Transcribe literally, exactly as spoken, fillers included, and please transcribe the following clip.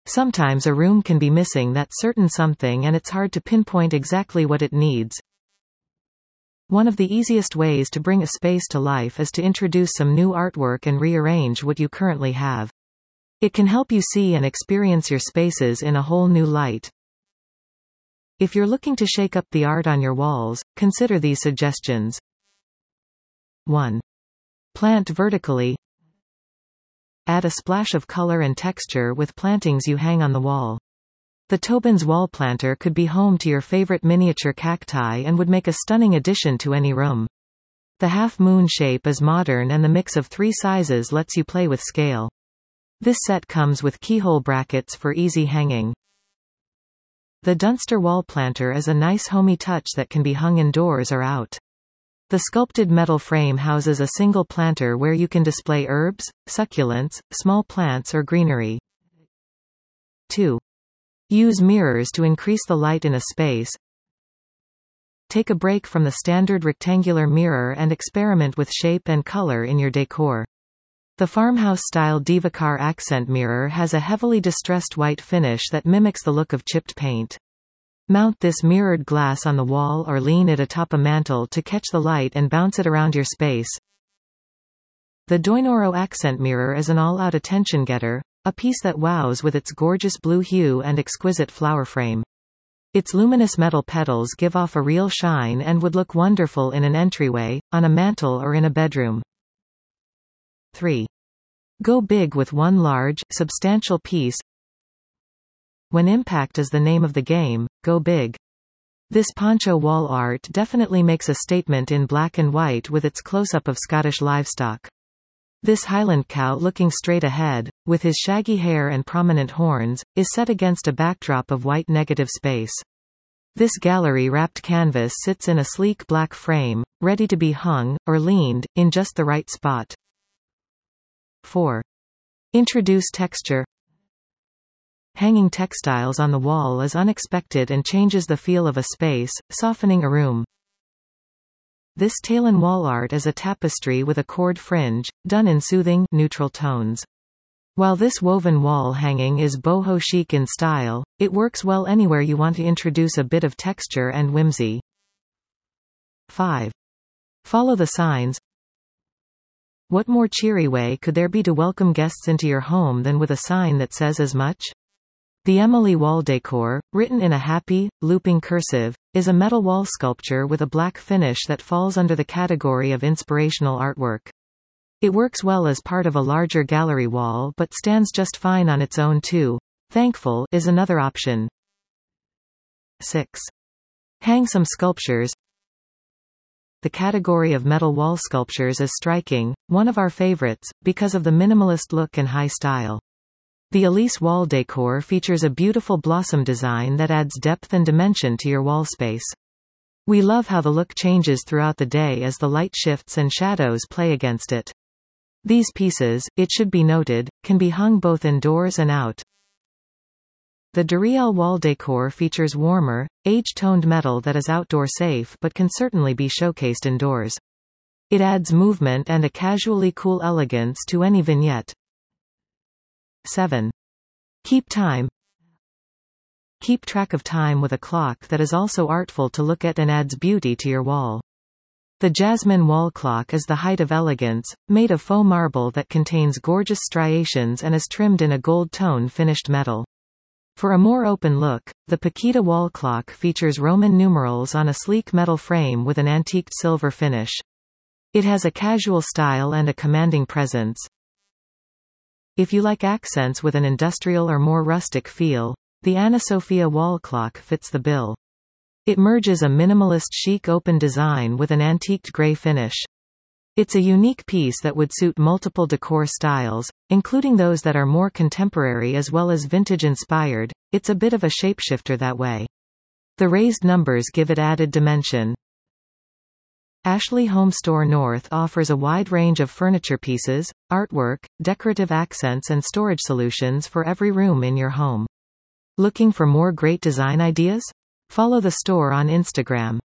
Sometimes a room can be missing that certain something and it's hard to pinpoint exactly what it needs. One of the easiest ways to bring a space to life is to introduce some new artwork and rearrange what you currently have. It can help you see and experience your spaces in a whole new light. If you're looking to shake up the art on your walls, consider these suggestions. one. Plant vertically. Add a splash of color and texture with plantings you hang on the wall. The Tobin's wall planter could be home to your favorite miniature cacti and would make a stunning addition to any room. The half-moon shape is modern and the mix of three sizes lets you play with scale. This set comes with keyhole brackets for easy hanging. The Dunster wall planter is a nice homey touch that can be hung indoors or out. The sculpted metal frame houses a single planter where you can display herbs, succulents, small plants or greenery. two. Use mirrors to increase the light in a space. Take a break from the standard rectangular mirror and experiment with shape and color in your decor. The farmhouse-style Divakar accent mirror has a heavily distressed white finish that mimics the look of chipped paint. Mount this mirrored glass on the wall or lean it atop a mantel to catch the light and bounce it around your space. The Doinoro accent mirror is an all-out attention-getter, a piece that wows with its gorgeous blue hue and exquisite flower frame. Its luminous metal petals give off a real shine and would look wonderful in an entryway, on a mantel or in a bedroom. three. Go big with one large, substantial piece. When impact is the name of the game, go big. This poncho wall art definitely makes a statement in black and white with its close-up of Scottish livestock. This Highland cow looking straight ahead, with his shaggy hair and prominent horns, is set against a backdrop of white negative space. This gallery-wrapped canvas sits in a sleek black frame, ready to be hung, or leaned, in just the right spot. four. Introduce texture. Hanging textiles on the wall is unexpected and changes the feel of a space, softening a room. This Talon wall art is a tapestry with a cord fringe, done in soothing, neutral tones. While this woven wall hanging is boho chic in style, it works well anywhere you want to introduce a bit of texture and whimsy. five. Follow the signs. What more cheery way could there be to welcome guests into your home than with a sign that says as much? The Emily wall decor, written in a happy, looping cursive, is a metal wall sculpture with a black finish that falls under the category of inspirational artwork. It works well as part of a larger gallery wall but stands just fine on its own too. Thankful is another option. six. Hang some sculptures. The category of metal wall sculptures is striking, one of our favorites, because of the minimalist look and high style. The Elise wall decor features a beautiful blossom design that adds depth and dimension to your wall space. We love how the look changes throughout the day as the light shifts and shadows play against it. These pieces, it should be noted, can be hung both indoors and out. The Duriel wall decor features warmer, age-toned metal that is outdoor safe but can certainly be showcased indoors. It adds movement and a casually cool elegance to any vignette. seven. Keep time. Keep track of time with a clock that is also artful to look at and adds beauty to your wall. The Jasmine wall clock is the height of elegance, made of faux marble that contains gorgeous striations and is trimmed in a gold tone finished metal. For a more open look, the Paquita wall clock features Roman numerals on a sleek metal frame with an antiqued silver finish. It has a casual style and a commanding presence. If you like accents with an industrial or more rustic feel, the Anna Sophia wall clock fits the bill. It merges a minimalist chic open design with an antiqued gray finish. It's a unique piece that would suit multiple decor styles, including those that are more contemporary as well as vintage-inspired. It's a bit of a shapeshifter that way. The raised numbers give it added dimension. Ashley Home Store North offers a wide range of furniture pieces, artwork, decorative accents and storage solutions for every room in your home. Looking for more great design ideas? Follow the store on Instagram.